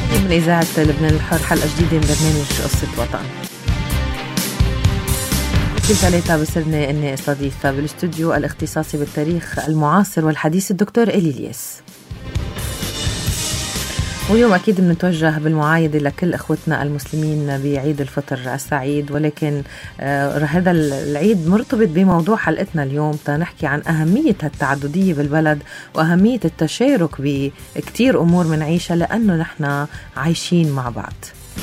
من إذاعة لبنان الحر، حلقة جديدة من برنامج قصة وطن. كل ثلاثة بصرني أني استضيف بالاستوديو الاختصاصي بالتاريخ المعاصر والحديث الدكتور إلي الياس. واليوم أكيد بنتوجه بالمعايدة لكل إخوتنا المسلمين بعيد الفطر السعيد، ولكن هذا العيد مرتبط بموضوع حلقتنا اليوم تنحكي عن أهمية التعددية بالبلد وأهمية التشارك بكتير أمور منعيشها لأنه نحن عايشين مع بعض.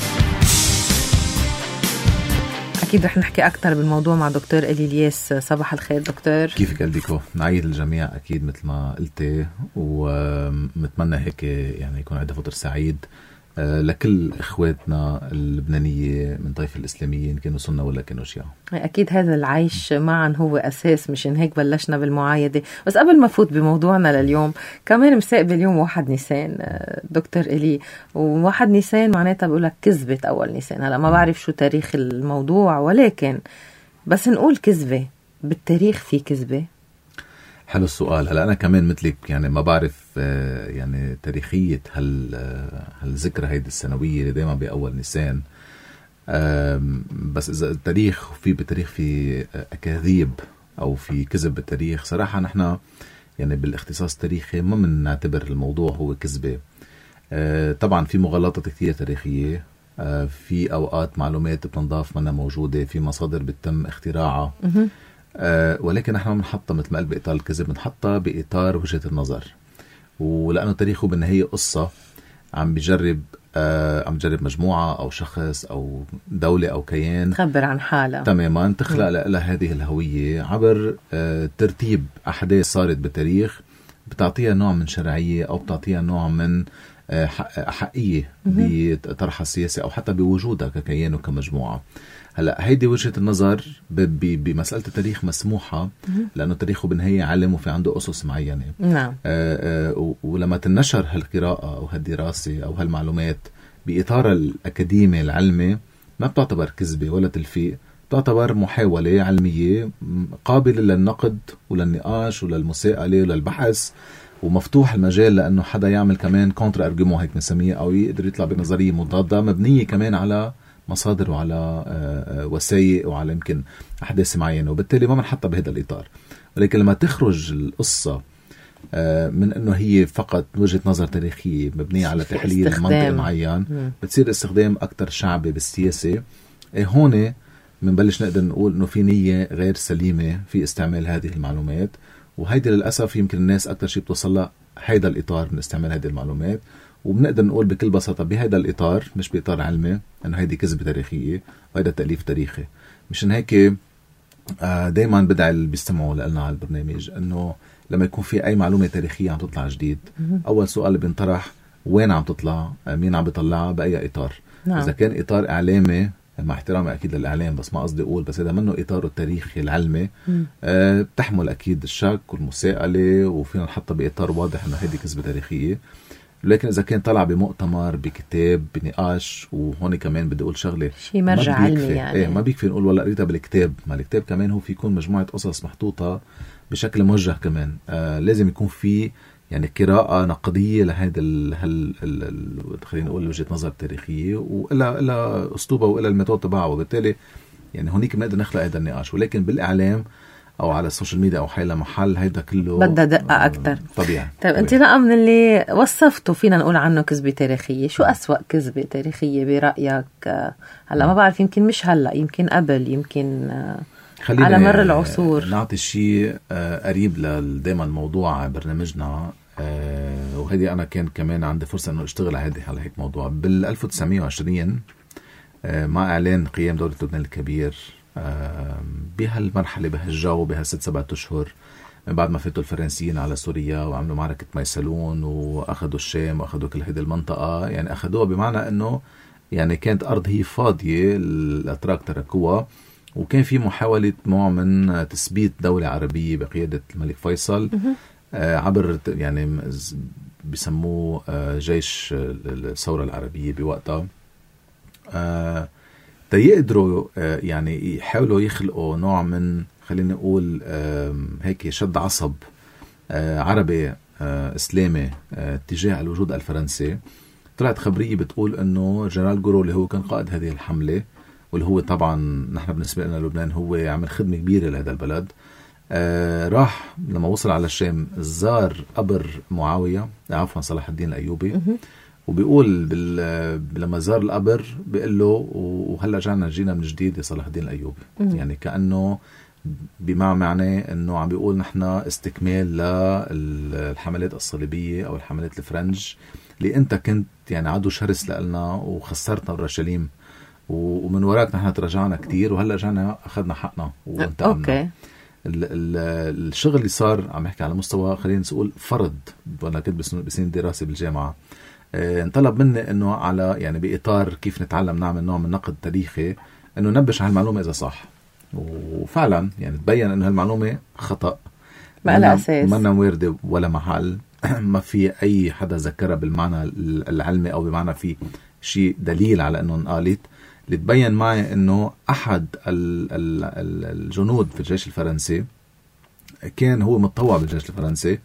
أكيد رح نحكي أكتر بالموضوع مع دكتور إلي الياس. صباح الخير دكتور. كيفك قلبيكو؟ نعيد الجميع أكيد مثل ما قلتي، ومتمنى هيك يعني يكون عيد فطر سعيد لكل إخواتنا اللبنانية من طائفة الإسلاميين، كانوا سنة ولا كانوا شيعة. أكيد هذا العيش معا هو أساس، مشان هيك بلشنا بالمعايدة. بس قبل ما فوت بموضوعنا لليوم، كمان مساقب اليوم 1 نيسان دكتور إلي، و1 نيسان معناتها بقولك كذبة أول نيسان. هلأ ما بعرف شو تاريخ الموضوع، ولكن بس نقول كذبة بالتاريخ، في كذبة. حلو السؤال. هلا أنا كمان مثلك يعني ما بعرف يعني تاريخية هالذكرى هيدي السنوية اللي دايما بأول نيسان، بس إذا التاريخ في أكاذيب أو في كذب بالتاريخ، صراحة نحن يعني بالاختصاص التاريخي ما بنعتبر الموضوع هو كذبة. طبعا في مغالطات كتير تاريخية، في أوقات معلومات بتنضاف منها موجودة، في مصادر بتم اختراعها، ولكن نحن بنحطها مثل ما قال بإطار الكذب، بنحطها بإطار وجهة النظر. ولأنه تاريخه بالنهاية قصة عم بجرب مجموعة أو شخص أو دولة أو كيان تخبر عن حالها تماما، تخلق لها هذه الهوية عبر ترتيب أحداث صارت بالتاريخ، بتعطيها نوع من شرعية أو بتعطيها نوع من حقية بطرحها السياسي أو حتى بوجودها ككيان وكمجموعة. هلا هيدي وجهة النظر بمسألة التاريخ مسموحة، لأنه تاريخه بالنهاية علم وفي عنده أسس معينة. نعم. ولما تنشر هالقراءة أو هالدراسة أو هالمعلومات بإطار الأكاديمي العلمي، ما بتعتبر كذبة ولا تلفيق، تعتبر محاولة علمية قابلة للنقد وللنقاش وللمساءلة وللبحث، ومفتوح المجال لأنه حدا يعمل كمان كونتر أرجيمون هيك بنسميه، أو يقدر يطلع بنظرية مضادة مبنية كمان على مصادر وعلى وثائق وعلى يمكن أحداث معينة، وبالتالي ما بنحطها بهذا الإطار. ولكن لما تخرج القصة من أنه هي فقط وجهة نظر تاريخية مبنية على تحليل منطق معين، بتصير استخدام أكتر شعبي بالسياسة. هون منبلش نقدر نقول أنه في نية غير سليمة في استعمال هذه المعلومات، وهيدا للأسف يمكن الناس أكتر شيء بتوصلها هيدا الإطار من استعمال هذه المعلومات. وبنقدر نقول بكل بساطة بهذا الإطار، مش بإطار علمي، أنه هيدي كذبة تاريخية وهيدا تأليف تاريخي. مشان هيك دايما بدعي اللي بيستمعوا لنا على البرنامج أنه لما يكون في أي معلومة تاريخية عم تطلع جديد، أول سؤال اللي بينطرح وين عم تطلع، مين عم بيطلعها، بأي إطار. نعم. إذا كان إطار إعلامي، مع احترامي أكيد للإعلام، بس ما قصدي أقول، بس إذا منه إطاره التاريخي العلمي بتحمل أكيد الشك والمساءلة، وفينا نحطها بإطار واضح أنه هيدي كذبة تاريخية. لكن إذا كان طلع بمؤتمر، بكتاب، بنقاش، وهون كمان بدي أقول شغلة، شيء مرجع علمي يعني ما بيكفي نقول والله قريتها بالكتاب، ما الكتاب كمان هو في يكون مجموعة قصص محطوطة بشكل موجه كمان. لازم يكون في يعني قراءة نقدية لهذا خلينا نقول وجهة نظر تاريخية، وإلا أسلوبها وإلا الميثود تبعها، وبالتالي يعني هونيك بنقدر نخلق هذا النقاش. ولكن بالإعلام أو على السوشيال ميديا أو حيلا محل، هيدا كله بدها دقة أكتر. طبيعي. طيب أنت بقى من اللي وصفته فينا نقول عنه كذبة تاريخية، شو أسوأ كذبة تاريخية برأيك؟ هلا ما بعرف، يمكن مش هلا، يمكن قبل، يمكن على مر العصور. نعطي شيء قريب دايما موضوع برنامجنا، وهذه أنا كان كمان عندي فرصة أنه أشتغل على هيك موضوع. بال1920 مع إعلان قيام دولة لبنان الكبير، بهالمرحلة بهالجو بهال6-7 أشهر من بعد ما فاتوا الفرنسيين على سوريا وعملوا معركة ميسلون وأخذوا الشام وأخذوا كل هذه المنطقة، يعني أخذوها بمعنى أنه يعني كانت أرض هي فاضية، الأتراك تركوها، وكان في محاولة نوع من تثبيت دولة عربية بقيادة الملك فيصل عبر يعني بيسموه جيش الثورة العربية بوقتها، تيقدروا يعني يحاولوا يخلقوا نوع من خلينا نقول هيك شد عصب عربي إسلامي تجاه الوجود الفرنسي. طلعت خبرية بتقول انه جنرال جورو اللي هو كان قائد هذه الحملة، واللي هو طبعا نحن بالنسبة لنا لبنان هو عمل خدمة كبيرة لهذا البلد، راح لما وصل على الشام زار قبر معاوية، عفوا صلاح الدين الأيوبي، وبيقول لما زار القبر بيقول له وهلا جينا من جديد لصلاح الدين الأيوبي. يعني كأنه بمعنى انه عم بيقول نحن استكمال للحملات الصليبية او الحملات الفرنج اللي انت كنت يعني عدو شرس لنا وخسرتنا اورشليم، ومن وراك نحن تراجعنا كتير وهلا رجعنا اخذنا حقنا وانتقمنا. الشغل اللي صار عم يحكي على مستوى خلينا نقول فرض، وانا كنت بسنين دراسة بالجامعة، انطلب مني انه على يعني باطار كيف نتعلم نعمل نوع من النقد التاريخي انه نبش على المعلومة اذا صح، وفعلا يعني تبين انه هالمعلومة خطأ ما لها اساس، ما واردة ولا محل ما في اي حدا ذكرها بالمعنى العلمي او بمعنى في شيء دليل على انه انقالت. اللي تبين معي انه احد الجنود في الجيش الفرنسي كان هو متطوع بالجيش الفرنسي،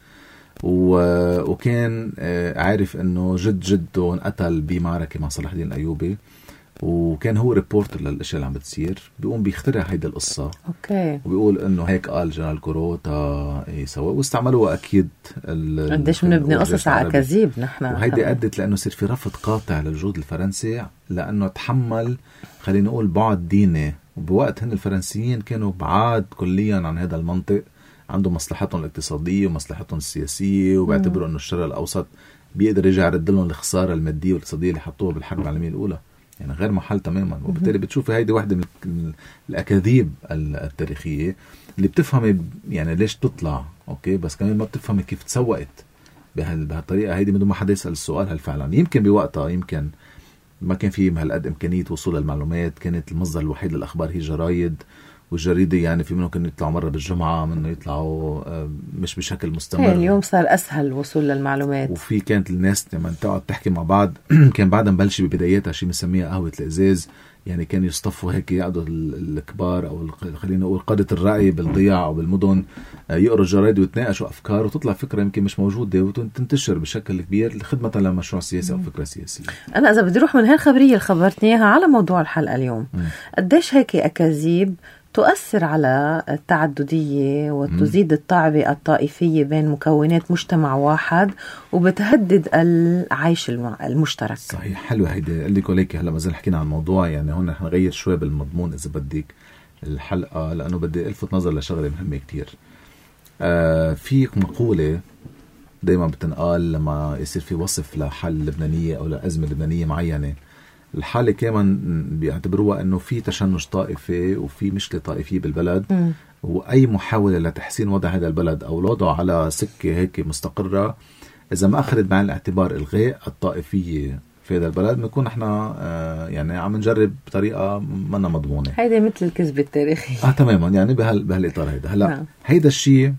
وكان عارف انه جده انقتل بمعركة مع صلاح الدين الأيوبي، وكان هو ريبورتر للاشياء اللي عم بتصير، بيقوم بيخترع هيدا القصة. وبيقول انه هيك قال جنرال جورو تا يسوي، واستعملوها اكيد. قديش بنبني قصص على اكاذيب نحن، وهيدي ادت لانه صار في رفض قاطع للجنود الفرنسي لانه تحمل خلينا نقول بعد ديني، وبوقت هن الفرنسيين كانوا بعاد كليا عن هذا المنطق، عندهم مصلحتهم الاقتصادية ومصلحتهم السياسية، وبيعتبروا انه الشرق الاوسط بيقدر يرجع يرد لهم الخسارة المادية والاقتصادية اللي حطوها بالحرب العالمية الاولى، يعني غير محل تماما. وبالتالي بتشوفي هيدي واحدة من الأكاذيب التاريخية اللي بتفهمي يعني ليش تطلع، أوكي، بس كمان ما بتفهمي كيف تسوقت بهالطريقة هيدي بدون ما حدا يسأل السؤال. هل فعلا يمكن بوقتها يمكن ما كان في هالقد إمكانية وصول للمعلومات، كانت المصدر الوحيد للأخبار هي جرايد، والجريدة يعني في منهم كانوا يطلعوا مرة بالجمعة، منه يطلعوا مش بشكل مستمر. اليوم صار أسهل الوصول للمعلومات، وفي كانت الناس لما تقعد تحكي مع بعض كان بعدها مبلش ببداياتها شيء مسميها قهوة الإزاز، يعني كانوا يصطفوا هيك يقعدوا الكبار أو خلينا نقول قادة الرأي بالضياع أو بالمدن يقروا الجرايد ويتناقشوا أفكار، وتطلع فكرة يمكن مش موجودة وتنتشر بشكل كبير لخدمة لمشروع سياسي أو فكرة سياسية. أنا إذا بدي أروح من هالخبرية اللي خبرتني إياها على موضوع الحلقة اليوم، قديش هيك أكاذيب تؤثر على التعددية وتزيد الطعبة الطائفية بين مكونات مجتمع واحد، وبتهدد العيش المشترك. صحيح، حلوة هيدي. قال لك وليك هلا ما زال حكينا عن الموضوع، يعني هون رح نغير شوي بالمضمون إذا بدك الحلقة، لأنه بدي ألفت نظر لشغلة مهمة كتير. في مقولة دايما بتنقال لما يصير في وصف لحل لبنانية أو لأزمة لبنانية معينة، الحالة كمان بيعتبروها انه في تشنج طائفي وفي مشكلة طائفية بالبلد، واي محاولة لتحسين وضع هذا البلد او الوضع على سكة هيك مستقرة اذا ما اخذت بعين الاعتبار الغاء الطائفية في هذا البلد، بنكون احنا يعني عم نجرب بطريقة منا مضمونة. هيدا مثل الكذب التاريخي. تماما، يعني بهالاطار هيدا. هلا هيدا الشيء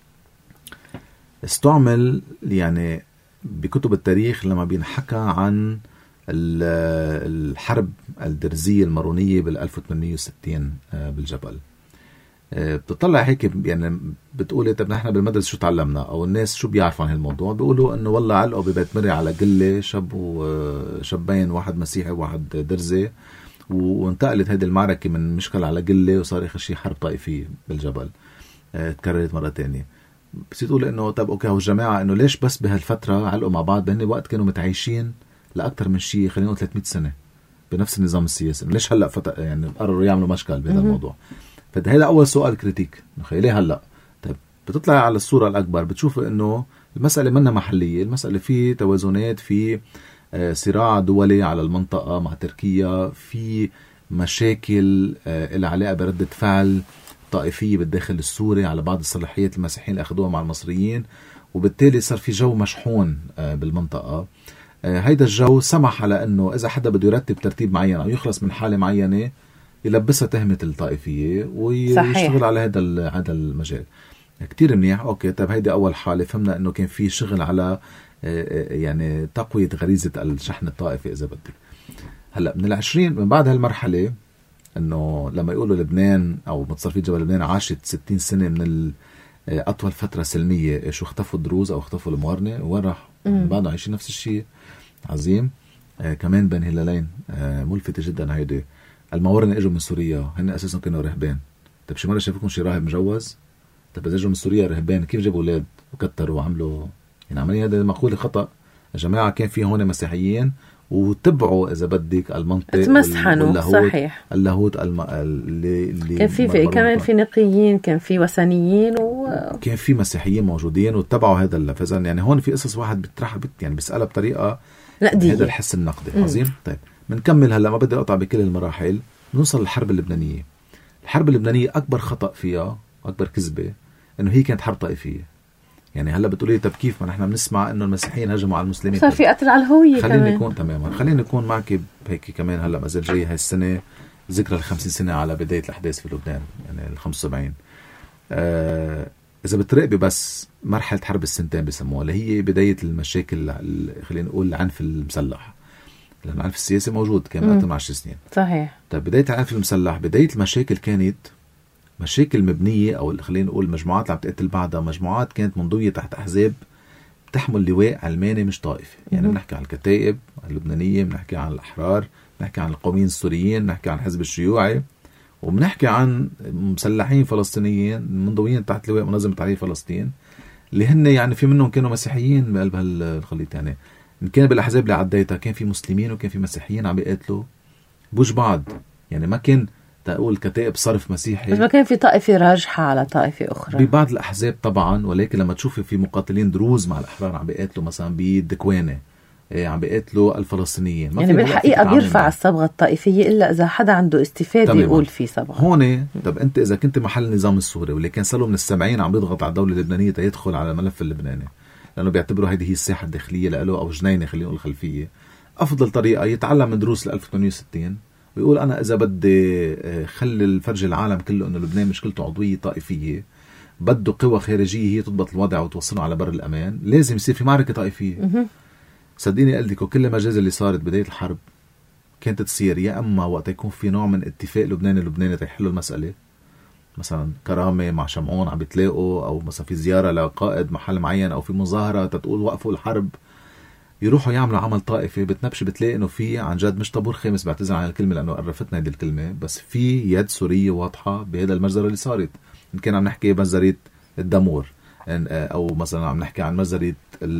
استعمل يعني بكتب التاريخ لما بينحكى عن الحرب الدرزية المارونية بال1860 بالجبل. بتطلع هيك يعني بتقولي طب نحن بالمدرسة شو تعلمنا او الناس شو بيعرفوا عن هالموضوع؟ بيقولوا انه والله علقوا ببيت مري على قلة شابين، واحد مسيحي وواحد درزي، وانتقلت هذه المعركة من مشكلة على قلة وصار اخر شيء حرب طائفية بالجبل تكررت مرة تانية. بس تقول انه طب اوكي، والجماعة انه ليش بس بهالفترة علقوا مع بعض بين وقت كانوا متعايشين لأكثر من شيء خلينا نقول 300 سنة بنفس النظام السياسي، ليش هلأ يعني قرروا يعملوا مشكل بهذا الموضوع؟ فهذا أول سؤال كريتيك، ليه هلأ؟ طيب بتطلع على الصورة الأكبر بتشوف إنه المسألة منها محلية، المسألة في توازنات، في صراع دولي على المنطقة مع تركيا، في مشاكل العلاقة بردة فعل طائفية بالداخل السوري على بعض الصلاحيات المسيحيين اللي أخذوها مع المصريين، وبالتالي صار في جو مشحون بالمنطقة. هيدا الجو سمح على انه اذا حدا بده يرتب ترتيب معين او يخلص من حاله معينه يلبسها تهمه الطائفيه ويشتغل على هذا المجال. كتير منيح. اوكي، طيب هيدي اول حاله فهمنا انه كان في شغل على يعني تقويه غريزه الشحن الطائفي اذا بدك. هلا من بعد هالمرحله انه لما يقولوا لبنان او متصرفي جبل لبنان عاشت 60 سنه من اطول فتره سلميه، شو اختفوا الدروز او اختفوا الموارنه وين راح؟ بعدهم عايشين نفس الشيء. عظيم. كمان بين هلالين ملفتة جدا هيدي. الموارنة اجوا من سوريا، هن اساسا كانوا رهبان. طيب شي مرة شافوكم شي راهب مجوز؟ طيب اذا اجوا من سوريا رهبان كيف جابوا اولاد وكتروا وعملوا؟ يعني عمليا هذا مقولة خطأ. يا جماعة كان في هون مسيحيين وتبعوا اذا بدك المنطق تمسحنوا. صحيح. اللاهوت اللي كان في كمان في نقيين، كان في وثنيين كان في مسيحيين موجودين واتبعوا هذا اللفظ. يعني هون في قصص واحد بيطرحها يعني بيسألها بطريقة نقدية، هذا الحس النقدي. عظيم. طيب بنكمل هلا، ما بدي اقطع بكل المراحل. نوصل للحرب اللبنانية. الحرب اللبنانية اكبر خطأ فيها، اكبر كذبة، انه هي كانت حرب طائفية. يعني هلا بتقولي طب كيف ما نحن بنسمع انه المسيحيين هجموا على المسلمين، صار في قتل على الهوية. خلينا نكون تماما، خلينا نكون معك بهيك كمان. هلا ما زال جاي هاي السنة ذكرى 50 سنة على بداية الأحداث في لبنان، يعني 75. إذا بتراقبي بس مرحلة حرب السنتين بسموها، اللي هي بداية المشاكل، خلينا نقول العنف المسلح. لأن العنف السياسي موجود كان قبل 10 سنين. صحيح. طيب بداية العنف المسلح، بداية المشاكل كانت مشاكل مبنية، أو خلينا نقول مجموعات اللي عم تقتل بعضها، مجموعات كانت منضوية تحت أحزاب تحمل لواء علماني مش طائفي. يعني بنحكي عن الكتائب اللبنانية، بنحكي عن الأحرار، بنحكي عن القوميين السوريين، بنحكي عن الحزب الشيوعي، وبنحكي عن مسلحين فلسطينيين منضويين تحت لواء منظمة تحرير فلسطين، اللي هن يعني في منهم كانوا مسيحيين بقلب هالخليط. يعني إن كان بالأحزاب اللي عديتها كان في مسلمين وكان في مسيحيين عم بيقاتلوا بوج بعض. يعني ما كان تقول كتائب صرف مسيحي، بس ما كان في طائفة راجحة على طائفة أخرى ببعض الأحزاب طبعا. ولكن لما تشوفي في مقاتلين دروز مع الأحرار عم بيقاتلوا مثلا بالدكوانة، عم بيقاتلوا الفلسطينيين، يعني بالحقيقة بيرفع الصبغة الطائفية إلا إذا حدا عنده استفادة يقول في صبغة هون. طب أنت إذا كنت محل النظام السوري واللي كان صار له من 70 عم بيضغط على الدولة اللبنانية يدخل على الملف اللبناني، لأنه بيعتبروا هذه هي الساحة الداخلية له أو جنينة خلينا نقول خلفية، أفضل طريقة يتعلم من دروس 1860 ويقول أنا إذا بدي خلي الفرج العالم كله إنه لبنان مشكلته عضوية طائفية، بده قوى خارجية هي تضبط الوضع وتوصله على بر الأمان، لازم يصير في معركة طائفية. صدقيني قلتك وكل المجازر اللي صارت بداية الحرب كانت تصير يا أما وقت يكون في نوع من اتفاق لبناني تيحلوا المسألة، مثلا كرامة مع شمعون عم بيتلاقوا، أو مثلا في زيارة لقائد محل معين، أو في مظاهرة تتقول وقفوا الحرب، يروحوا يعملوا عمل طائفي. بتنبش بتلاقي انه في عن جد مش طابور خامس، بعتذر عن الكلمه لانه قرفتنا هذه الكلمه، بس في يد سوريه واضحه بهذا المجزره اللي صارت. ان كان عم نحكي مجزره الدمور، او مثلا عم نحكي عن مجزره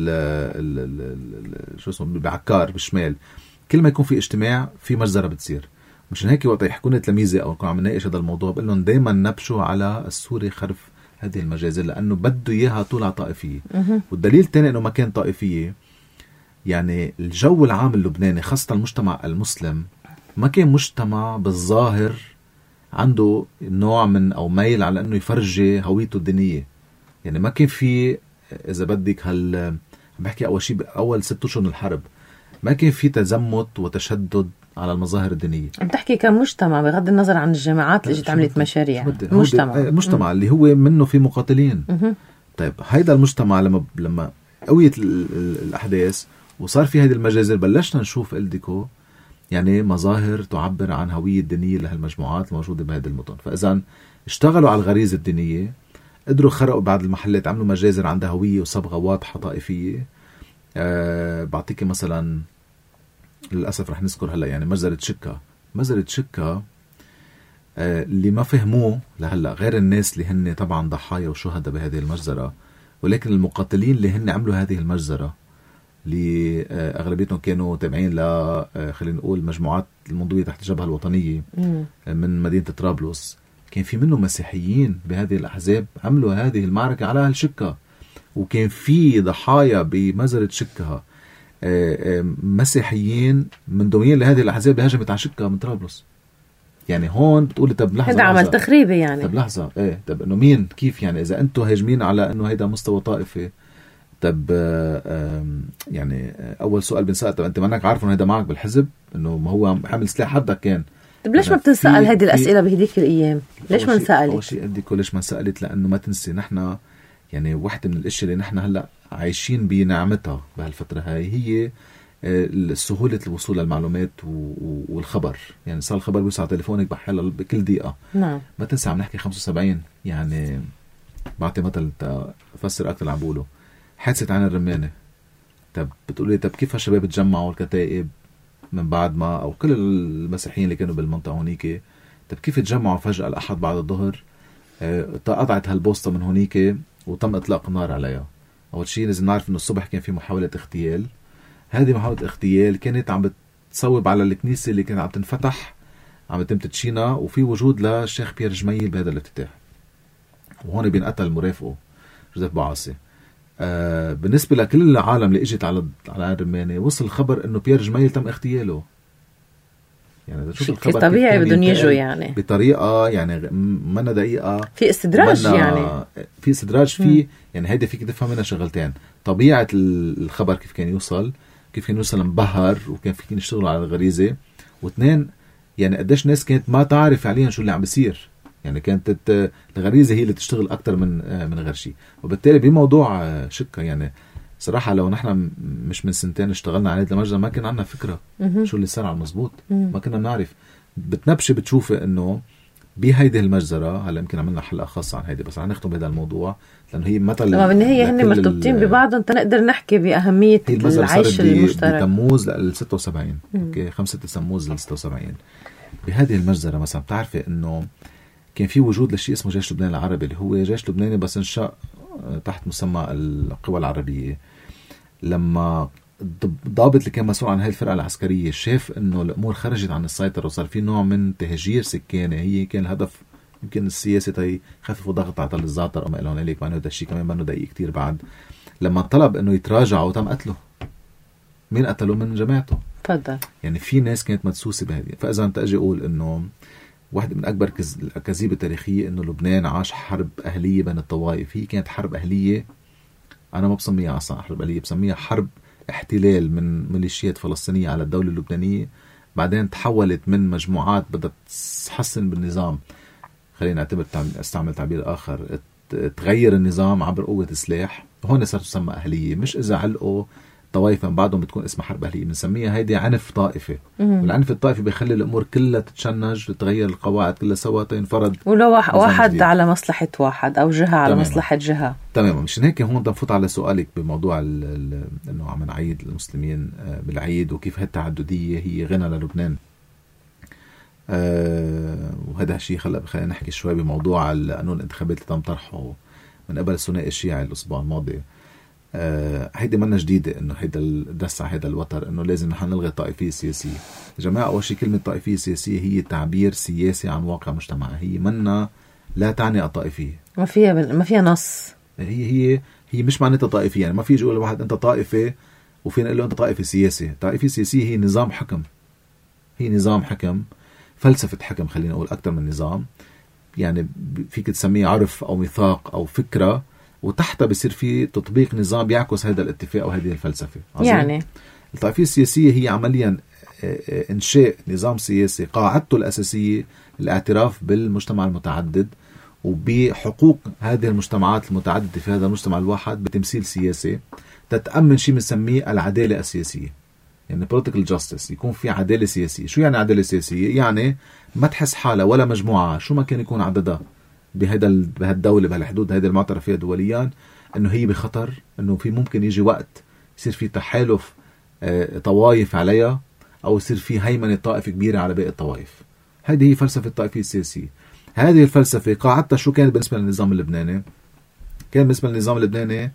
شو اسمه بعكار بالشمال، كل ما يكون في اجتماع في مجزره بتصير. مشان هيك وقت يحكوا لنا تلاميذي او نكون عم نناقش هذا الموضوع بقول لهم دائما نبشوا على السوري خرف هذه المجازر، لانه بده اياها طولها طائفيه. والدليل الثاني انه ما كان طائفيه، يعني الجو العام اللبناني خاصة المجتمع المسلم ما كان مجتمع بالظاهر عنده نوع من أو ميل على أنه يفرجي هويته الدينية. يعني ما كان في إذا بدك بحكي أول شيء أول 6 أشهر من الحرب ما كان في تزمت وتشدد على المظاهر الدينية. عم تحكي كمجتمع بغض النظر عن الجماعات اللي جت عملت مشاريع. المجتمع اللي هو منه في مقاتلين. طيب هيدا المجتمع لما قويت الأحداث وصار في هذه المجازر بلشنا نشوف إلديكو يعني مظاهر تعبر عن هوية دينية لهالمجموعات الموجودة بهذه المدن. فإذا اشتغلوا على الغريزة الدينية، قدروا خرقوا بعض المحلات عملوا مجازر عندها هوية وصبغة واضحة طائفية. بعطيك مثلا للأسف رح نذكر هلأ يعني مجزرة شكا اللي ما فهموه لهلأ غير الناس اللي هن طبعا ضحايا وشهداء بهذه المجزرة، ولكن المقاتلين اللي هن عملوا هذه المجزرة اللي أغلبيتهم كانوا تابعين خلينا نقول مجموعات المنضوية تحت الجبهة الوطنية من مدينة طرابلس، كان في منهم مسيحيين بهذه الأحزاب عملوا هذه المعركة على هالشكة، وكان في ضحايا بمجزرة شكها مسيحيين منضويين لهذه الأحزاب اللي هجمت على شكة من طرابلس. يعني هون بتقولي طب لحظة هذا عمل تخريبي يعني. طب لحظة طب إنه مين كيف يعني إذا أنتوا هاجمين على إنه هيدا مستوى طائفي، طب يعني أول سؤال بنسأل طب أنت منك عارف إنه هيدا معك بالحزب إنه ما هو حامل سلاح حدك كان؟ طب ليش ما بتنسأل هذه الأسئلة بهديك الأيام؟ ليش ما نسألت؟ أول شيء أديكوا ليش ما نسألت لأنه ما تنسي نحن يعني واحدة من الأشياء اللي نحن هلأ عايشين بنعمتها بهالفترة هي سهولة الوصول للمعلومات والخبر. يعني صار الخبر بيوصل على تليفونك بحالة بكل دقيقة. نعم. ما تنسى عم نحكي 75 يعني بعطي مثل أفسر أكتر اللي عم بقوله. حادثة عين الرمانة طب بتقولي طب كيف هالشباب تجمعوا الكتائب من بعد ما، او كل المسيحيين اللي كانوا بالمنطقه هونيك، طب كيف تجمعوا فجاه الاحد بعد الظهر؟ قطعت هالبوسطه من هونيك وتم اطلاق النار عليها. اول شيء لازم نعرف انه الصبح كان في محاوله اغتيال. هذه محاوله اغتيال كانت عم بتصوب على الكنيسه اللي كانت عم تنفتح، عم يتم تدشينها، وفي وجود للشيخ بيير جميل بهذا الافتتاح، وهون بينقتل مرافقه جوزيف بوعاصي. بالنسبه لكل العالم اللي اجت على الرمانه، وصل الخبر انه بيير جميل تم اغتياله. يعني تشوف الخبر طبيعي بدهم يجوا يعني بطريقه يعني منا دقيقه، في استدراج، يعني في استدراج في يعني هيدا فيك تفهم منها شغلتين: طبيعه الخبر كيف كان يوصل، كيف كان يوصل مبهر وكان فيك يشتغلوا على الغريزه، واثنين يعني قديش ناس كانت ما تعرف فعليا شو اللي عم بيصير. يعني كانت الغريزه هي اللي تشتغل اكثر من غير شيء. وبالتالي بموضوع شكا يعني صراحه لو نحن مش من سنتين اشتغلنا على هذا المجزرة ما كان عندنا فكره شو اللي صار على المزبوط. ما كنا بنعرف. بتنبشي بتشوفي انه بهيدي المجزرة، هلا يمكن عملنا حلقه خاصه عن هيدي، بس رح نختم بهذا الموضوع لانه هي مثل طبعا بالنهايه هن مرتبطين ببعضهم تنقدر نحكي باهميه العيش المشترك. بتموز لل 76 اوكي 5 تموز لل 76. بهذه المجزرة مثلا بتعرفي انه كان في وجود لشيء اسمه جيش لبنان العربي، اللي هو جيش لبناني بس انشأ تحت مسمى القوى العربية. لما الضابط اللي كان مسؤول عن هاي الفرقة العسكرية شاف انه الامور خرجت عن السيطرة وصار في نوع من تهجير سكاني، هي كان الهدف يمكن السياسي تي خففوا ضغط على الزعتر او ما الى ذلك، مع انه هذا الشيء كمان منه دقيق كتير بعد. لما طلب انه يتراجعوا تم قتله. مين قتله؟ من جماعته. تفضل. يعني في ناس كانت مدسوسة بهذه. فاذا انت اجي اقول انه واحدة من أكبر الأكاذيب التاريخية إنه لبنان عاش حرب أهلية بين الطوائف، هي كانت حرب أهلية. أنا ما بسميها أصلا حرب أهلية، بسميها حرب احتلال من ميليشيات فلسطينية على الدولة اللبنانية، بعدين تحولت من مجموعات بدها تحسن بالنظام، خلينا استعمل تعبير آخر، تغير النظام عبر قوة السلاح، هون صارت تسمى أهلية. مش إذا علقوا طوائف من بعضهم بتكون اسمها حرب أهلية، بنسميها هيدي عنف طائفي. والعنف الطائفي بيخلي الأمور كلها تتشنج، تتغير القواعد كلها سوا تنفرد، ولو واحد جديد على مصلحة واحد أو جهة على مصلحة جهة. تماما. مشان هيك هون نفوت على سؤالك بموضوع إنه عم نعيد المسلمين بالعيد وكيف هالتعددية هي غنى للبنان. وهذا الشيء خلينا نحكي شوي بموضوع قانون الانتخابات اللي تم طرحه من قبل الثنائي الشيعي الأسبوع الماضي. هيدي منا جديدة إنه هيدا الدس على هيدا الوتر إنه لازم نحن نلغي الطائفية السياسية. يا جماعة أول شيء كلمة طائفية سياسية هي تعبير سياسي عن واقع مجتمع، هي منا لا تعني الطائفية، ما فيها نص. هي مش معناتها طائفية. يعني ما في يجي يقول لواحد أنت طائفة وفينا نقول له أنت طائفة سياسي. طائفة سياسية هي نظام حكم، هي نظام حكم، فلسفة حكم، خلينا نقول أكتر من نظام. يعني فيك تسميه عرف أو ميثاق أو فكرة، وتحتها بيصير في تطبيق نظام بيعكس هذا الاتفاق أو هذه الفلسفة. يعني الطائفية السياسية هي عمليا إنشاء نظام سياسي قاعدته الأساسية الاعتراف بالمجتمع المتعدد وبحقوق هذه المجتمعات المتعددة في هذا المجتمع الواحد بتمثيل سياسي تتأمن شيء بنسميه العدالة السياسية، يعني political justice، يكون في عدالة سياسية. شو يعني عدالة سياسية؟ يعني ما تحس حالة ولا مجموعة شو ما كان يكون عددها بهالدولة بهالحدود هذه المعترف فيها دوليا انه هي بخطر، انه في ممكن يجي وقت يصير في تحالف طوائف عليها او يصير في هيمنة طائفة كبيرة على باقي الطوائف. هذه هي فلسفة الطائفية السياسية. هذه الفلسفة قاعدتها شو كانت بالنسبة للنظام اللبناني؟ كان بالنسبة للنظام اللبناني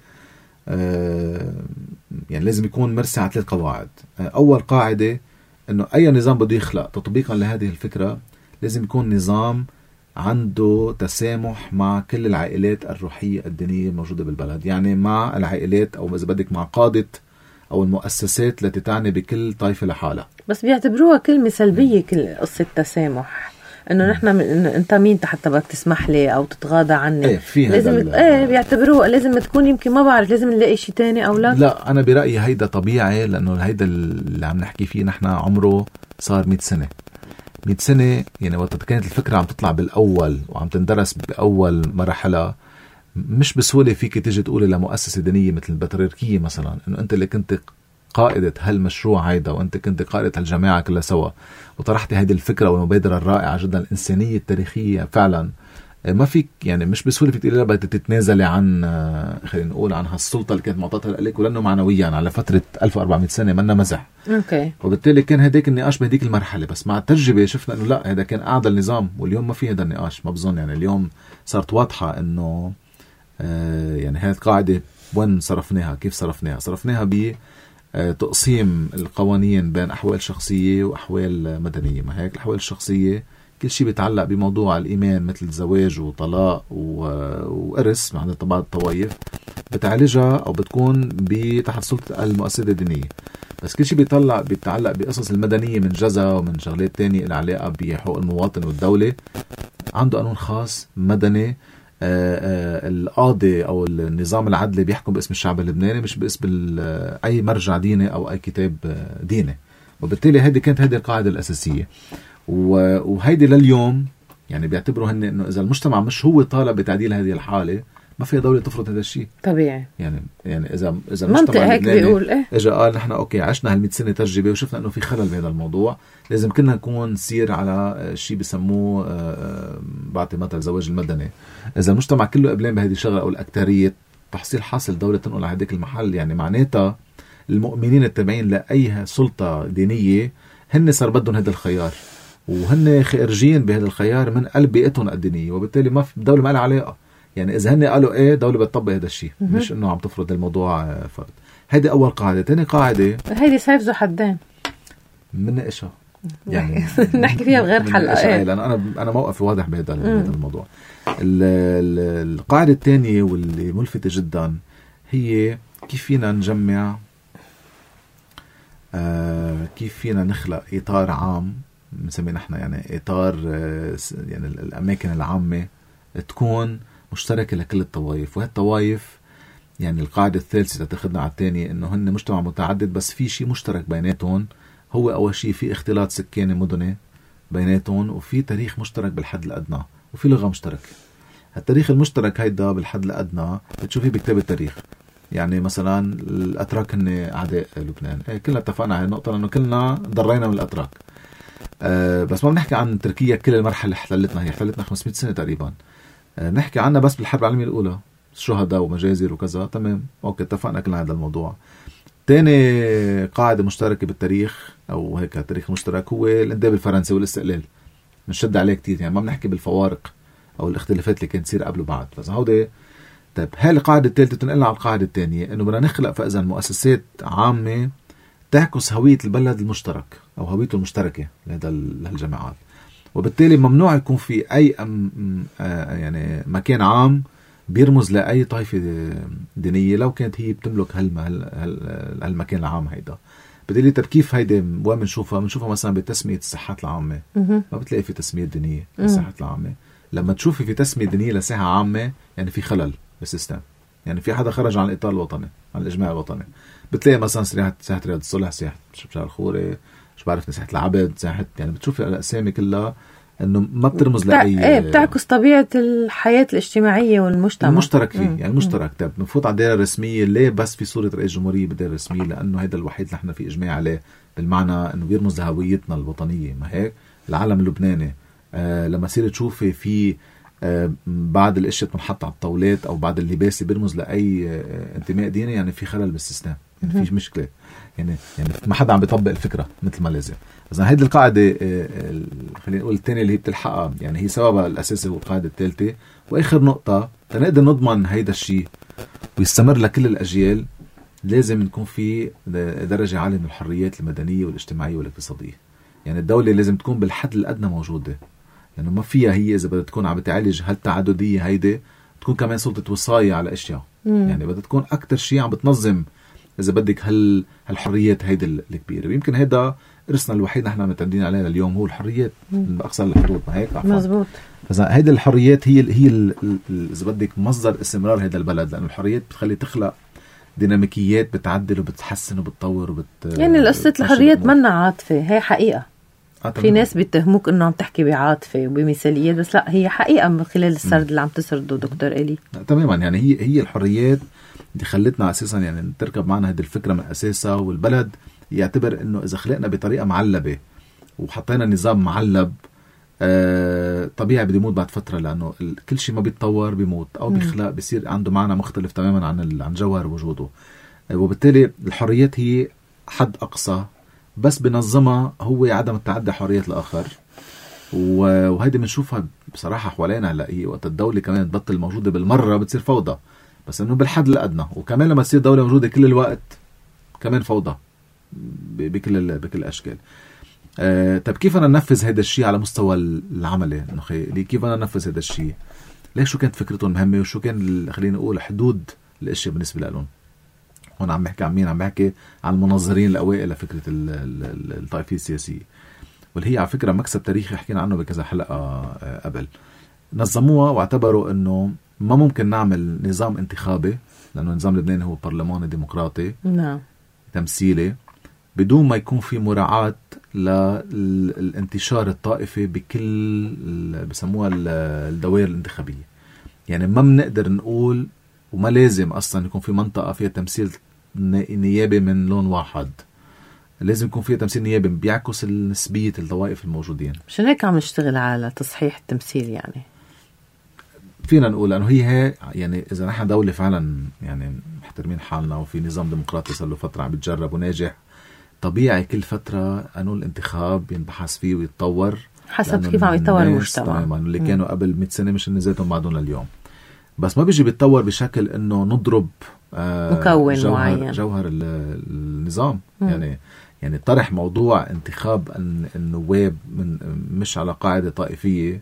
يعني لازم يكون مرسي على 3 قواعد. أول قاعدة أنه أي نظام بده يخلق تطبيقا لهذه الفكرة لازم يكون نظام عنده تسامح مع كل العائلات الروحية الدينية الموجودة بالبلد، يعني مع العائلات أو إذا بدك مع قادة أو المؤسسات التي تعني بكل طائفة لحالها. بس بيعتبروها كلمة سلبية كل قصة تسامح، انه نحن انت مين حتى بدك تسمح لي او تتغاضى عني. لازم بيعتبروها لازم تكون، يمكن ما بعرف لازم نلاقي شيء تاني او لا انا برأيي هيدا طبيعي، لانه هيدا اللي عم نحكي فيه نحن عمره صار 100 سنة. 100 سنة يعني وقت كانت الفكرة عم تطلع بالاول وعم تندرس باول مراحلها، مش بسهولة فيك تيجي تقولي لمؤسسة دينية مثل البطريركية مثلا انه انت اللي كنت قائدة هالمشروع هيدا وانت كنت قائدة هالجماعة كلها سوا وطرحتي هيدي الفكرة والمبادرة الرائعة جدا الإنسانية التاريخية فعلا ما فيك يعني مش بسهوله فيك تقولي بدك تتنازلي عن خلينا نقول عن هالسلطه اللي كانت معطاتها لك، ولانه معنويا على فتره 1400 سنه منا مزح. اوكي. وبالتالي كان هداك النقاش بهديك المرحله، بس مع التجربه شفنا انه لا، هذا كان اعدى النظام، واليوم ما في هذا النقاش. ما بظن يعني اليوم صارت واضحه انه يعني هذه القاعده وين صرفناها، كيف صرفناها ب تقسيم القوانين بين أحوال شخصية وأحوال مدنية. ما هيك الأحوال الشخصية كل شيء بيتعلق بموضوع الإيمان مثل زواج وطلاق وإرث عند بعض الطوائف بتعالجها أو بتكون تحت سلطة المؤسسات الدينية. بس كل شيء بيتعلق بقصص المدنية من جزا ومن شغلات تانية العلاقة بحقوق المواطن والدولة عنده قانون خاص مدني. القاضي أو النظام العدلي بيحكم باسم الشعب اللبناني، مش باسم أي مرجع ديني أو أي كتاب ديني. وبالتالي هذه كانت القاعدة الأساسية. وهيدي لليوم يعني بيعتبروا هن إنه إذا المجتمع مش هو طالب بتعديل هذه الحالة ما في دولة تفرض هذا الشيء طبيعي. يعني إذا المجتمع هيك بيقول إجا قال نحن أوكي عشنا هال100 سنة تجربة وشفنا إنه في خلل بهذا الموضوع، لازم كنا نكون نسير على شيء بسموه بعطي مثل زواج المدني. إذا المجتمع كله قبلين بهذه الشغلة أو الأكترية، تحصيل حاصل دولة تنقل على هذيك المحل، يعني معناتها المؤمنين التابعين لأي سلطة دينية هن صار بدهم هذا الخيار، وهن خارجين بهذا الخيار من قلب بيئتهم الدينية. وبالتالي ما في دولة ما لها علاقة. يعني إذا هن قالوا إيه دولة بتطبق هذا الشيء، مش إنه عم تفرض الموضوع فرض. هذه أول قاعدة. تاني قاعدة هذه سيف ذو حدين من إيشها يعني نحكي فيها بغير حلقة. لأن أنا موقفي واضح بهذا الموضوع. القاعدة الثانية واللي ملفتة جدا هي كيف فينا نجمع، كيف فينا نخلق إطار عام بنسميه نحن يعني إطار يعني الأماكن العامة تكون مشتركة لكل الطوائف. وهي الطوائف يعني القاعدة الثالثة تاخذنا على الثانية إنه هن مجتمع متعدد بس في شيء مشترك بيناتهم. هو أول شيء في اختلاط سكاني مدني بيناتهم، وفي تاريخ مشترك بالحد الأدنى، وفي لغة مشتركة. التاريخ المشترك هيدا بالحد الأدنى بتشوفيه بكتاب التاريخ. يعني مثلا الأتراك هن أعداء لبنان، كلنا اتفقنا على النقطة لأنه كلنا ضرينا من الأتراك. بس ما بنحكي عن تركيا كل المرحلة اللي احتلتنا، هي احتلتنا 500 سنة تقريبا. نحكي عنها بس بالحرب العالمية الأولى، شهداء ومجازر وكذا. تمام أوكي اتفقنا كلنا هذا الموضوع. تاني قاعدة مشتركة بالتاريخ أو هيك تاريخ مشترك هو الانتداب الفرنسي والاستقلال. بنشد عليه كتير، يعني ما بنحكي بالفوارق أو الاختلافات اللي كانت تصير قبل وبعد. بس هودي طيب هاي القاعدة الثالثة تنقلنا على القاعدة الثانية إنه بدنا نخلق فإذا مؤسسات عامة تعكس هوية البلد المشترك أو هويته المشتركة لهذا الجماعات. وبالتالي ممنوع يكون في أي يعني مكان عام بيرمز لأي طائفة دينية لو كانت هي بتملك هالمكان العام هيدا. بالتالي طب كيف هيدا وين بنشوفها مثلا بتسمية الصحات العامة. ما بتلاقي في تسمية دينية للصحات العامة. لما تشوفي في تسمية دينية لصحة عامة يعني في خلل بالسيستم، يعني في حدا خرج عن الإطار الوطني، عن الإجماع الوطني. بتلاقي مثلا ساحة رياض الصلح، ساحة شبشار الخوري، شو بعرفني ساحة العبد، ساحة، يعني بتشوفي الأسامي كلها إنه ما بترمز لأي بتعكس طبيعة الحياة الاجتماعية والمجتمع المشترك فيه. يعني المشترك طب بنفوت على الدائرة الرسمية ليه بس في صورة رئيس جمهورية بالدائرة الرسمية؟ لأنه هذا الوحيد اللي احنا في إجماع عليه، بالمعنى إنه بيرمز لهويتنا الوطنية. ما هيك العالم اللبناني لما تصير تشوفي في بعض الاشياء تنحط على الطاولات او بعض اللباس اللي بيرمز لاي انتماء ديني، يعني في خلل بالسيستم، يعني في مشكله، يعني ما حدا عم بيطبق الفكره مثل ما لازم. اذا هيدي القاعده خلينا نقول الثانيه اللي هي بتلحقها، يعني هي سببها الاساسي هو القاعده الثالثه. واخر نقطه تنقدر نضمن هيدا الشيء ويستمر لكل الاجيال، لازم نكون في درجه عاليه من الحريات المدنيه والاجتماعيه والاقتصاديه. يعني الدوله لازم تكون بالحد الادنى موجوده، لأنه ما فيها هي إذا بدها تكون عم بتعالج هالتعددية هيدي تكون كمان سلطة وصاية على أشياء. يعني بدها تكون أكتر شيء عم بتنظم إذا بدك هالحريات هيدي الكبيرة. ويمكن هيدا إرسنا الوحيد نحن متعودين عليه اليوم هو الحريات بأقصى الحدود. ما هيك مزبوط. فإذا هيدي الحريات هي إذا بدك مصدر استمرار هذا البلد، لأنه الحريات بتخلي تخلق ديناميكيات بتعدل وبتحسن وبتطور يعني قصة الحريات منا عاطفة، هي حقيقة. في ناس بيتهموك انه عم تحكي بعاطفه وبمثاليات، بس لا، هي حقيقه من خلال السرد اللي عم تسرده دكتور إلي. تماما، يعني هي الحريات اللي خلتنا اساسا يعني تركب معنا هذه الفكره من اساسها. والبلد يعتبر انه اذا خلقنا بطريقه معلبه وحطينا نظام معلب طبيعي بده يموت بعد فترة، لأنه كل شيء ما بيتطور بيموت أو بيخلق، بيصير عنده معنى مختلف تماما عن جوهر وجوده. وبالتالي الحريات هي حد أقصى، بس بنظمها هو عدم التعدي حرية الآخر. وهيدي بنشوفها بصراحة حوالينا هلا، هي وقت الدولة كمان تبطل موجودة بالمرة بتصير فوضى، بس إنه بالحد الأدنى. وكمان لما تصير دولة موجودة كل الوقت كمان فوضى بكل الأشكال. طيب كيف أنا ننفذ هذا الشيء على مستوى العملي؟ كيف أنا ننفذ هذا الشيء؟ ليش شو كانت فكرتهم مهمة، وشو كان خلينا نقول حدود الاشياء بالنسبة لهم؟ هون عم بحكي عن مين؟ عم بحكي عن المنظرين الأوائل لفكرة الطائفية السياسية، واللي هي على فكرة مكسب تاريخي حكينا عنه بكذا حلقة قبل. نظموها واعتبروا أنه ما ممكن نعمل نظام انتخابي، لأنه النظام اللبناني هو برلماني ديمقراطي نعم تمثيلي، بدون ما يكون في مراعاة للانتشار الطائفي بكل بسموها الدوائر الانتخابية. يعني ما بنقدر نقول، وما لازم أصلا يكون في منطقة فيها تمثيل نيابي من لون واحد، لازم يكون فيها تمثيل نيابي بيعكس نسبية الطوائف الموجودين. مشان هيك عم نشتغل على تصحيح التمثيل. يعني فينا نقول أنه هي يعني إذا نحن دولة فعلا يعني محترمين حالنا وفي نظام ديمقراطي صار له فترة عم بيتجرب وناجح، طبيعي كل فترة قانون الانتخاب ينبحث فيه ويتطور حسب كيف عم يتطور المجتمع. اللي كانوا قبل 100 سنة مش نزاتهم بعدهم لليوم، بس ما بيجي بيتطور بشكل انه نضرب مكون معين جوهر النظام. يعني طرح موضوع انتخاب النواب مش على قاعدة طائفية،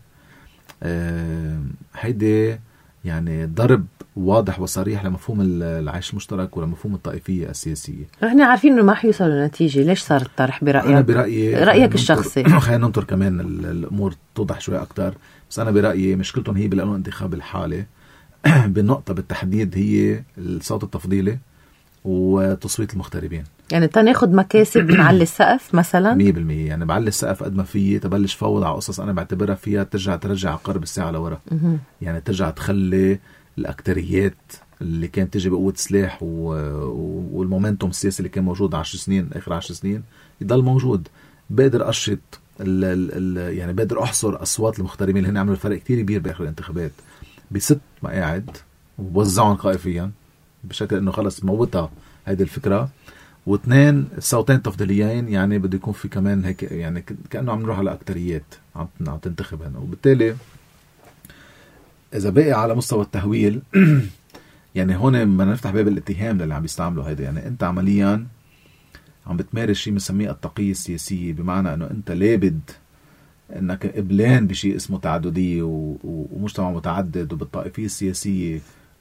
هيدي يعني ضرب واضح وصريح لمفهوم العيش المشترك ولمفهوم الطائفية السياسية. نحن عارفين انه ما حيوصلوا لنتيجة. ليش صار الطرح برأيك؟ أنا برأيي رأيك الشخصي. خلينا ننطر كمان الأمور توضح شوي أكتر، بس أنا برأيي مشكلتهم هي بالقانون الانتخاب الحالي بالنقطة بالتحديد هي الصوت التفضيلي وتصويت المغتربين. يعني تناخد مكاسب معلي السقف مثلا 100%. يعني بعلي السقف قد ما فيه تبلش فوض على قصص أنا بعتبرها فيها ترجع قرب الساعة لورا. يعني ترجع تخلي الأكتريات اللي كانت تجي بقوة سلاح والمومنتوم السياسي اللي كان موجود 10 سنين آخر 10 سنين يضل موجود. بقدر أشرط يعني بقدر أحصر أصوات المغتربين اللي هن عملوا فرق كتير كبير بآخر الانتخابات ب6 مقاعد ووزعهم طائفيا بشكل إنه خلص موتها هيدي الفكرة. واثنين الصوتين تفضيليين، يعني بده يكون في كمان هيك يعني كأنه عم نروح على أكتريات عم تنتخب هنا. وبالتالي إذا بقي على مستوى التهويل يعني هون ما نفتح باب الاتهام للي عم بيستعملوا هيدا. يعني أنت عمليا عم بتمارس شيء بنسميه التقية السياسية، بمعنى أنه أنت لابد أنك قبلان بشيء اسمه تعددية ومجتمع متعدد وبالطائفية السياسية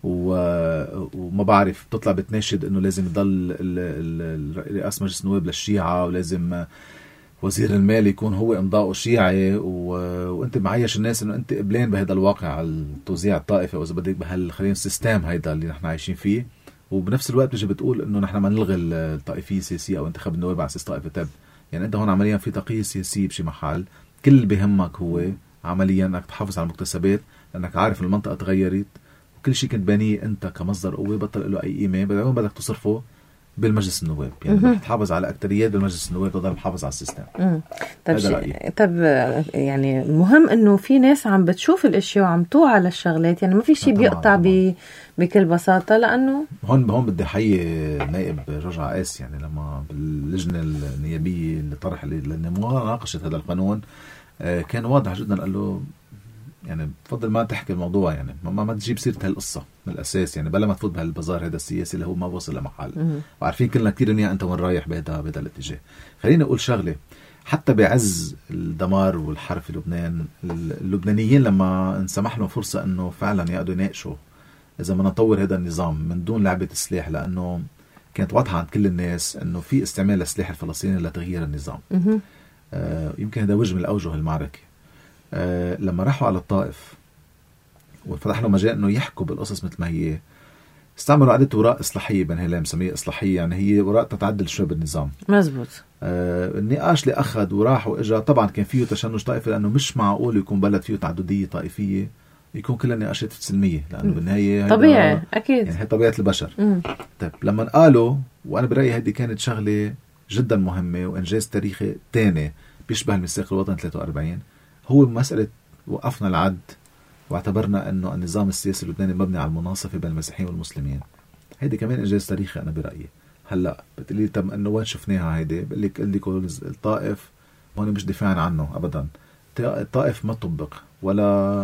وما بعرف بتطلع بتناشد أنه لازم يضل رئاسة مجلس النواب للشيعة ولازم وزير المال يكون هو امضاءه شيعي وانت معيش الناس انه انت قبلان بهذا الواقع على التوزيع الطائفي واذا بدك خلينا السيستم هيدا اللي نحن عايشين فيه. وبنفس الوقت بتجي بتقول انه نحن ما نلغي الطائفيه السياسيه او انتخاب النواب على اساس طائفه تب. يعني انت هون عمليا في تقية سياسيه بشي محل، كل اللي بهمك هو عمليا انك تحافظ على المكتسبات لانك عارف المنطقه تغيرت وكل شيء كنت بانيه انت كمصدر قوه بطل له اي قيمه، بدك تصرفه بالمجلس النواب. يعني تحافظ على أكتريات بالمجلس النواب تقدر تحافظ على السيستم. طب يعني مهم إنه في ناس عم بتشوف الأشياء وعم توعى للشغلات. يعني ما في شيء بيقطع بكل بساطة. لأنه هون بدي حيي نائب رجع قاس يعني لما باللجنة النيابية اللي طرح لناقشت هذا القانون كان واضح جدا. قال له يعني بفضل ما تحكي الموضوع، يعني ما تجيب سيرة هالقصة من الأساس، يعني بلا ما تفوت بهالبازار هذا السياسي اللي هو ما وصل لمحل. وعارفين كلنا كتير إني أنت وين رايح بهذا الاتجاه. خليني أقول شغلة، حتى بعز الدمار والحرب في لبنان اللبنانيين لما انسمح لهم فرصة إنه فعلا يقعدوا يناقشوا إذا ما نطور هذا النظام من دون لعبة السلاح، لأنه كانت واضحة عند كل الناس إنه في استعمال للسلاح الفلسطيني لتغيير النظام. يمكن هذا وجه من الأوجه المعركة. لما راحوا على الطائف وفتح لهم مجال انه يحكوا بالقصص مثل ما هي، استعملوا عدة وراء اصلاحيه بين هلا مسميه اصلاحيه، يعني هي وراء تتعدل شوي بالنظام. مزبوط. النقاش اللي اخذ وراح واجا طبعا كان فيه تشنج طائفي، لانه مش معقول يكون بلد فيه تعدديه طائفيه يكون كل النقاشات سلميه، لانه بالنهايه طبيعي اكيد يعني هي طبيعه البشر. طيب لما قالوا، وانا برايي هذه كانت شغله جدا مهمه وانجاز تاريخي ثاني بيشبه الميثاق الوطني 43، هو مسألة وقفنا العد واعتبرنا أنه النظام السياسي اللبناني مبني على المناصفة بين المسيحيين والمسلمين. هيدي كمان إنجاز تاريخي أنا برأيي. هلأ بتقلي تم أنه وين شفناها هيدي؟ بقول لك الطائف هون مش دفاعا عنه أبدا. الطائف ما طبق ولا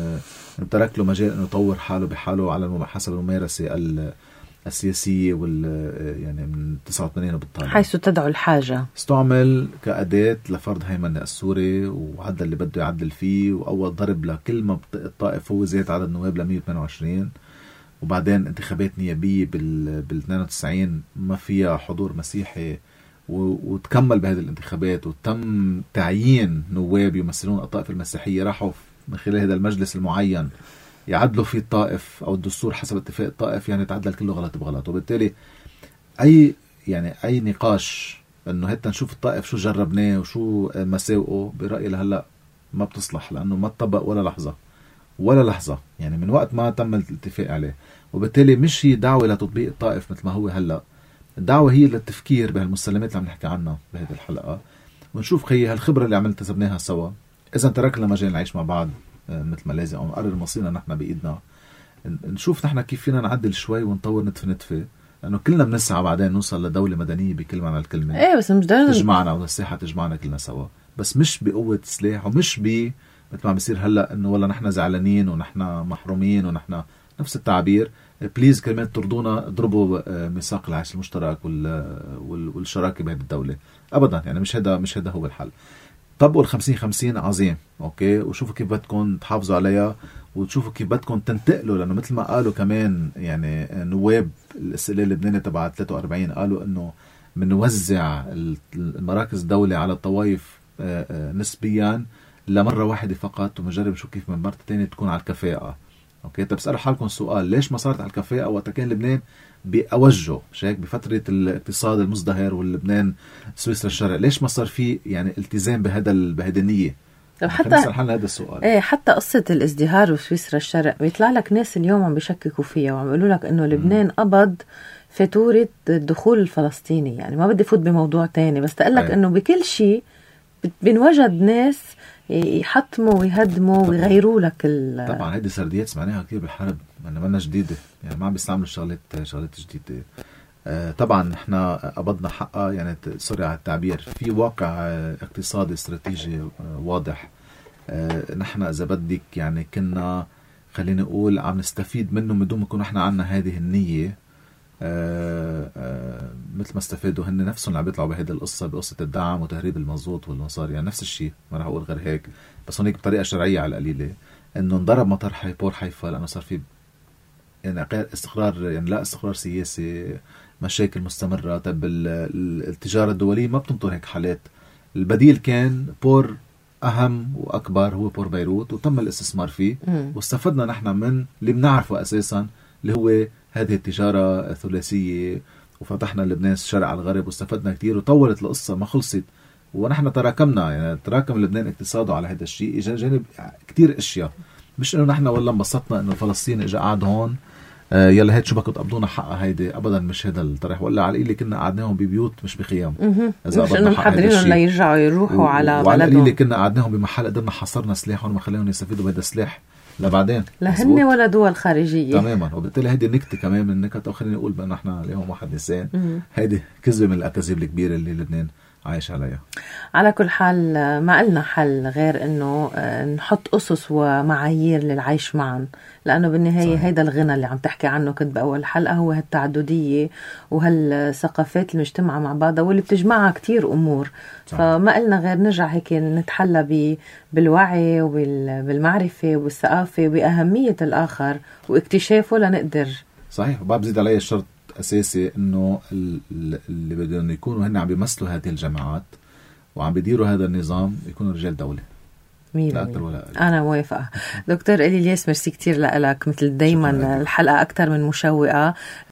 ترك له مجال أنه يطور حاله بحاله على حسب الممارسة السياسية يعني من 89 وبالطالع حيث تدعو الحاجة. استعمل كأداة لفرض هيمنة السوري وعدل اللي بده يعدل فيه، وأول ضرب لكل ما الطائف هو زيادة عدد النواب ل 128، وبعدين انتخابات نيابية بال 92 ما فيها حضور مسيحي، وتكمل بهذه الانتخابات وتم تعيين نواب يمثلون الطائفة المسيحية راحوا من خلال هذا المجلس المعين يعدلوا فيه الطائف أو الدستور حسب اتفاق الطائف، يعني تعدل كله غلط بغلط. وبالتالي أي نقاش إنه هتا نشوف الطائف شو جربناه وشو مساوئه برأيي لهلا ما بتصلح، لأنه ما تطبق ولا لحظة يعني من وقت ما تم الاتفاق عليه. وبالتالي مش هي دعوة لتطبيق الطائف مثل ما هو هلا، الدعوة هي للتفكير بهالمسلمات اللي عم نحكي عنها بهذه الحلقة، ونشوف خي هالخبرة اللي عملت تسبناها سوا إذا تركنا مجال نعيش مع بعض مثل ما لازم أو نقرر مصيرنا نحن بإيدنا، نشوف نحن كيف فينا نعدل شوي ونطور نتفة، لأنه كلنا بنسعى بعدين نوصل لدولة مدنية بكل معنى الكلمة. إيه بس مش تجمعنا والساحة تجمعنا كلنا سوا، بس مش بقوة سلاح ومش مثل ما بيصير هلا إنه والله نحن زعلانين ونحن محرومين ونحن نفس التعبير. بليز كمان ترضونا اضربوا ميثاق العيش المشترك والشراكة بهذه الدولة. أبدا يعني مش هذا هو الحل. طبقوا 50-50 عظيم أوكي، وشوفوا كيف بدكم تحافظوا عليها وتشوفوا كيف بدكم تنتقلوا، لأنه مثل ما قالوا كمان يعني نواب الاستقلال اللبناني تبع 43 قالوا إنه بنوزع المراكز الدولة على الطوائف نسبيا لمرة واحدة فقط، ومجرب شو كيف من مرة تانية تكون على الكفاءة. اوكي طب اسألوا حالكم سؤال، ليش ما صارت على الكفاءة وقت كان لبنان بأوجه مش هيك بفترة الاقتصاد المزدهر واللبنان سويسرا الشرق، ليش ما صار في يعني التزام بهذا النية؟ طب حتى نسأل حالنا هذا السؤال. ايه حتى قصة الازدهار وسويسرا الشرق بيطلع لك ناس اليوم عم بيشككوا فيها وعم يقولوا لك انه لبنان قبض فاتورة الدخول الفلسطيني، يعني ما بدي فوت بموضوع تاني بس تقلك انه بكل شيء بنوجد ناس يحطموا ويهدموا ويغيروا لك طبعا هيدي سرديات سمعناها كثير بالحرب، ما جديدة يعني ما عم بيستعملوا شغلات جديدة. طبعا احنا قبضنا حقها يعني سوري على التعبير، في واقع اقتصادي استراتيجي واضح. نحن اذا بدك يعني كنا خلينا نقول عم نستفيد منه من دون ما يكون احنا عنا هذه النية، مثل ما استفادوا هن نفسهم اللي عم بيطلعوا بهذه القصة بقصة الدعم وتهريب المازوت والمصاري، يعني نفس الشيء ما راح اقول غير هيك، بس هونيك بطريقة شرعية على القليلة انه انضرب مطار بور حيفا لانه صار في يعني استقرار، يعني لا استقرار سياسي، مشاكل مستمرة. طب التجارة الدولية ما بتنطر هيك حالات، البديل كان بور أهم وأكبر هو بور بيروت وتم الاستثمار فيه واستفدنا نحن من اللي بنعرفه أساسا اللي هو هذه التجارة الثلاثية، وفتحنا لبنان الشرق على الغرب واستفدنا كتير وطولت القصة ما خلصت، ونحن تراكمنا يعني تراكم لبنان اقتصاده على هذا الشيء، إجا جانب كتير اشياء، مش انه نحن والله انبسطنا انه فلسطين اجا قاعد هون يلا هيك شو بدكم تقبضونا حقها، هيدي ابدا مش هذا الطرح، ولا على القليله كنا قعدناهم ببيوت مش بخيام اذا مش انه محضرينهم ليرجعوا يروحوا على بلدهم، وعلى القليله كنا قعدناهم بمحل قدرنا حصرنا سلاحهم وما خليهم يستفيدوا بهذا السلاح لبعدين لهن ولا دول خارجيه تماما. وبالتالي هيدي نكته كمان من النكت، او خلينا نقول بان احنا اليوم واحد نسان، هيدي كذبه من الاكاذيب الكبيره اللي لبنان عايش عليها. على كل حال ما قلنا حل غير انه نحط اسس ومعايير للعيش معا، لانه بالنهايه هيدا الغنى اللي عم تحكي عنه كنت باول حلقه هو هالتعدديه وهالثقافات المجتمعه مع بعضها واللي بتجمعها كتير امور. فما قلنا غير نرجع هيك نتحلى بالوعي وبالمعرفه والثقافه وباهميه الاخر واكتشافه لنقدر. صحيح. وبعد بزيد علي الشرط أساسي إنه اللي بدهم يكونوا هن عم بيمثلوا هذه الجماعات وعم بيديروا هذا النظام يكونوا رجال دولة. لا أكتر ولا أقل. أنا موافقة. دكتور إلي الياس ميرسي كتير لك، مثل دايما الحلقة أكتر من مشوقة.